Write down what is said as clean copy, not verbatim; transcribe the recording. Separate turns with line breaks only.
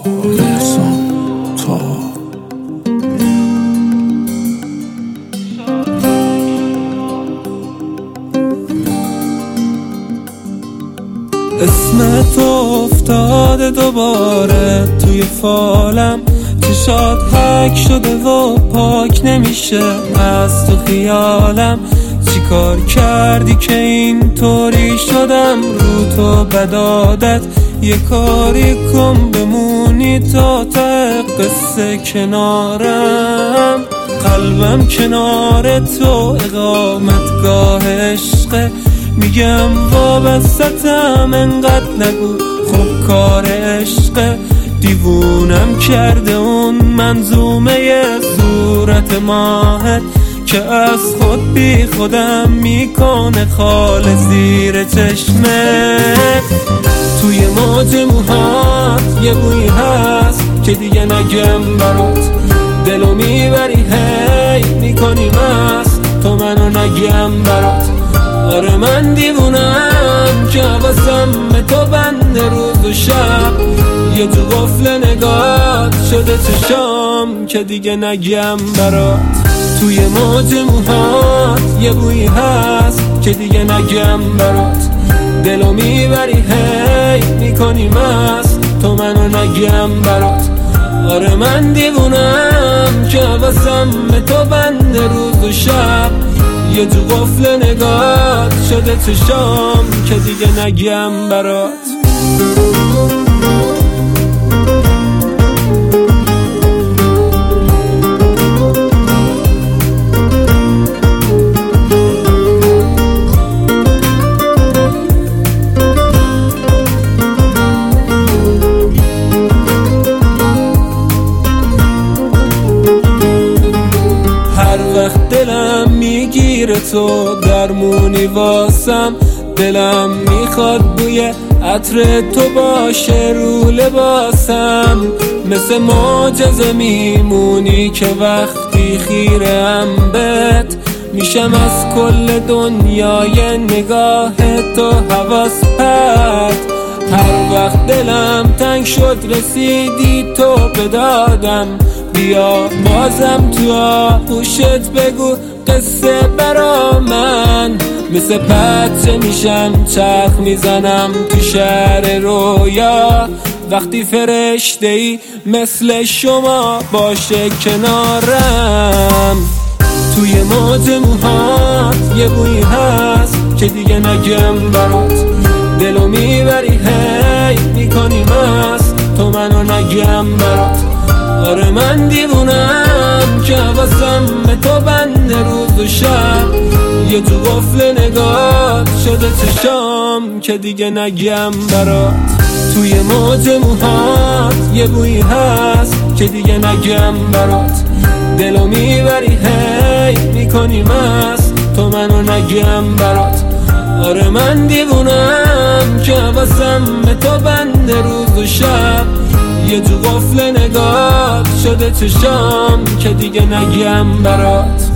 اسمت افتاده دوباره توی فالم، چشات حک شده و پاک نمیشه از تو خیالم. چی کار کردی که اینطوری شدم رو تو بدادت؟ یه کاری کن بمونی تا قصه کنارم. قلبم کنار تو اقامتگاه عشقه، میگم وابستم انقدر نگو خب کار عشقه. دیوونم کرده اون منظومه صورت ماهت که از خود بی خودم میکنه خال زیر چشمه. توی موج موهات یه بویی هست که دیگه نگم برات، دلو میبری هی میکنی مست تو منو نگم برات. آره من دیوونم که حواسم به تو بنده روز و شب، یه تو قفل نگات شده چشام که دیگه نگم برات. توی موج موهات یه بویی هست که دیگه نگم برات، دلو میبری هی میکنی مست تو منو نگم برات. آره من دیوونم که حواسم به تو بنده روز و شب، یه تو قفل نگات شده چشام که دیگه نگم برات. دلم میگیره تو درمونی واسم، دلم میخواد بوی عطر تو باشه رو لباسم. مثل معجزه میمونی که وقتی خیرم بهت میشم از کل دنیای نگاه تو حواس پرت. هر وقت دلم تنگ شد رسیدی تو به دادم، بیا بازم تو آغوشت بگو قصه برا من. مثل بچه میشم چرخ میزنم تو شهر رویا، وقتی فرشته ای مثل شما باشه کنارم. توی موج موهات یه بویی هست که دیگه نگم برات، دلو میبری هی میکنی مست تو منو نگم برات. آره من دیوونم که حواسم به تو بنده روز و شب، یه تو قفل نگات شده چشام که دیگه نگم برات. توی موج موهات یه بویی هست که دیگه نگم برات، دلو میبری هی میکنی مست تو منو نگم برات. آره من دیوونم که حواسم به تو بنده روز و شب، یه تو قفل نگات شده چشام که دیگه نگم برات.